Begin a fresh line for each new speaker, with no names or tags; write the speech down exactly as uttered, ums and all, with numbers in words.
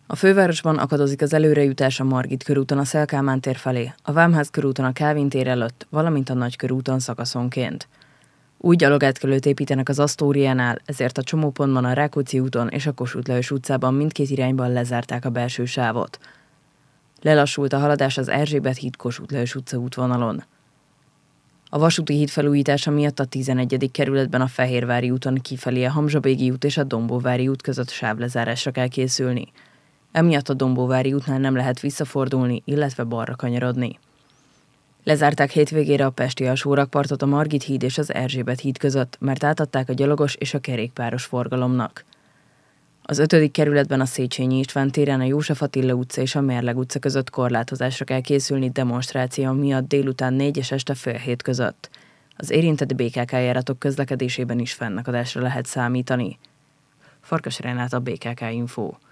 A fővárosban akadozik az előrejutás a Margit körúton a Széll Kálmán tér felé, a Vámház körúton a Kálvin tér előtt, valamint a Nagykörúton szakaszonként. Új gyalogátkelőt építenek az Asztóriánál, ezért a csomópontban a Rákóczi úton és a Kossuth Lajos utcában mindkét irányban lezárták a belső sávot. Lelassult a haladás az Erzsébet híd-Kossuth Lajos utca útvonalon. A vasúti híd felújítása miatt a tizenegyedik kerületben a Fehérvári úton kifelé a Hamzsa-Bégi út és a Dombóvári út között sávlezárásra kell készülni. Emiatt a Dombóvári útnál nem lehet visszafordulni, illetve balra kanyarodni. Lezárták hétvégére a pesti alsórakpartot a Margit híd és az Erzsébet híd között, mert átadták a gyalogos és a kerékpáros forgalomnak. Az ötödik kerületben a Széchenyi István téren a József Attila utca és a Mérleg utca között korlátozásra kell készülni demonstráció miatt délután négy és este fél hét között. Az érintett bé ká ká járatok közlekedésében is fennakadásra lehet számítani. Farkas Renát, a bé ká ká Info.